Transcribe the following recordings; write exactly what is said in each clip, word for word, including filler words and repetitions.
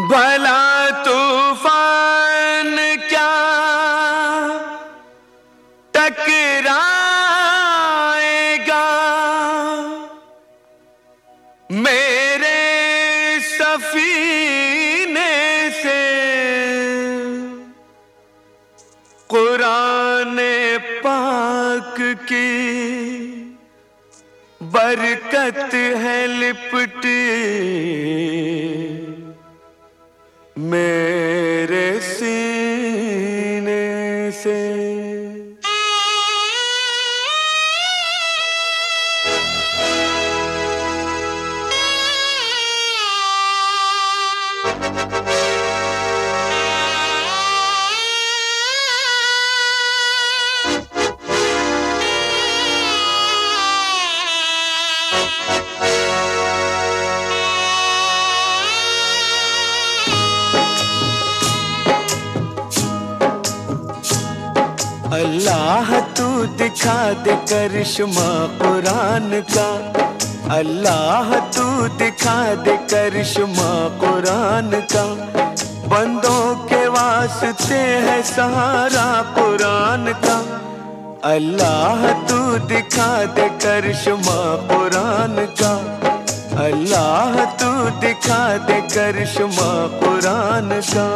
भला तूफान क्या टकराएगा मेरे सफीने से। कुरान पाक की बरकत है लिपटी मेरे सीने से। अल्लाह तू दिखा दे करिश्मा कुरान का। अल्लाह तू दिखा दे करिश्मा कुरान का। बंदों के वास्ते है सहारा कुरान का। अल्लाह तू दिखा दे करिश्मा कुरान का। अल्लाह तू दिखा दे करिश्मा कुरान का।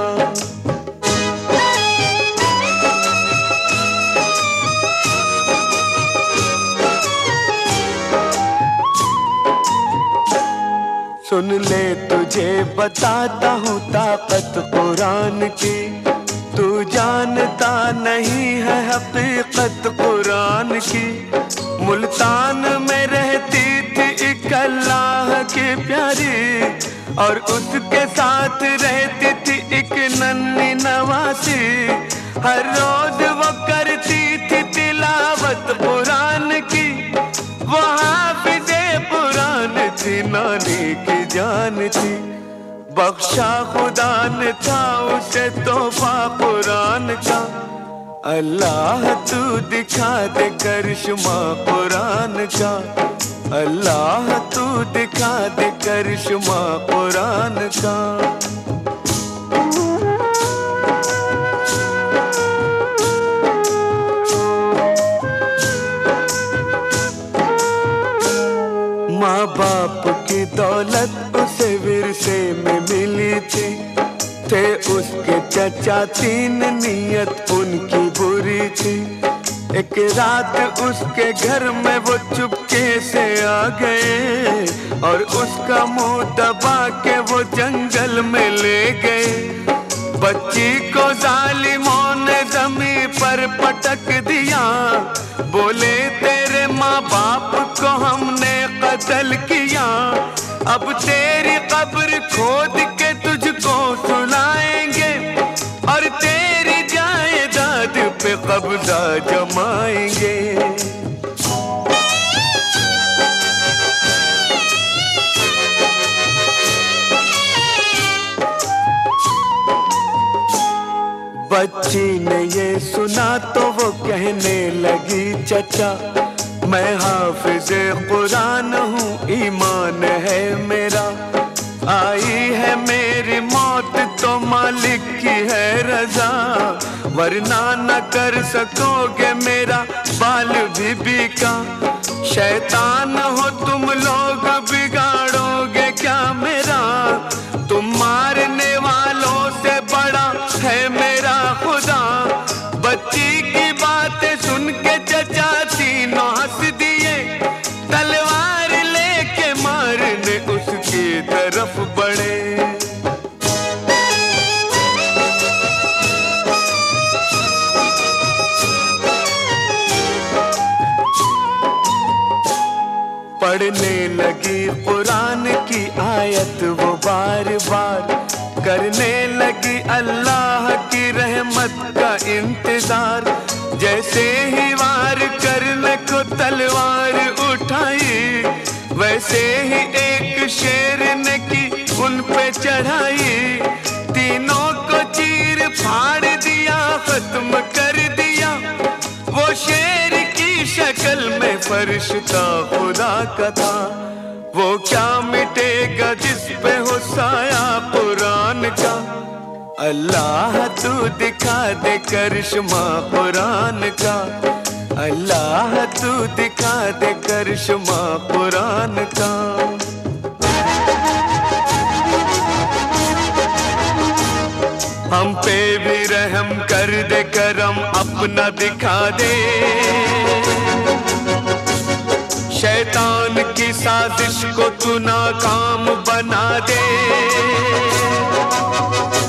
सुन ले तुझे बताता हूँ ताकत कुरान की। तू जानता नहीं है हकीकत कुरान की। मुल्तान में रहती थी एक अल्लाह की प्यारी और उसके साथ रहती थी एक नन्ही नवासी। हर रोज वो करती थी तिलावत कुरान की। वो हाफिज़े कुरान थी, नानी की जान थी। बख्शा खुदा ने था उसे तोहफा कुरान का। अल्लाह तू दिखा दे करिश्मा कुरान का। अल्लाह तू दिखा दे करिश्मा कुरान का। माँ बाप की दौलत उसे विरसे में मिली थी। थे उसके चचा तीन, नियत उनकी बुरी थी। एक रात उसके घर में वो चुपके से आ गए और उसका मुंह दबा के वो जंगल में ले गए। बच्ची को जालिमों ने जमीन पर पटक दिया। बोले तेरे माँ बाप को हमने कत्ल किया। अब तेरी कब्र खोद के तुझको सुलाएंगे और तेरी जायदाद पे कब्जा जमाएंगे। बच्ची ने ये सुना तो वो कहने लगी चचा मैं हाफिज़े कुरान हूँ, ईमान है मेरा। आई है मेरी मौत तो मालिक की है रजा, वरना न कर सकोगे मेरा बाल बीबी का। शैतान हो तुम लोग बिगाड़ोगे क्या मेरा। तुम मारने वालों से बड़ा है मेरा खुदा। बच्ची की बातें सुन के चचा तीनों हंस दिए। तलवार लेके मारने उसकी तरफ बढ़े। पढ़ने लगी कुरान की आयत वो बार बार। करने लगी अल्लाह की रहमत का इंतजार। जैसे ही वार करने को तलवार उठाई, वैसे ही एक शेर ने की उन पे चढ़ाई। तीनों को चीर फाड़ दिया, खत्म कर दिया। वो शेर की शक्ल में फरिश्ता खुदा का था। वो क्या मिटेगा जिस पे हो साया कुरान का। अल्लाह तू दिखा दे करिश्मा कुरान का, अल्लाह तू दिखा दे करिश्मा कुरान का। हम पे भी रहम कर दे, करम अपना दिखा दे, शैतान की साजिश को तू नाकाम बना दे।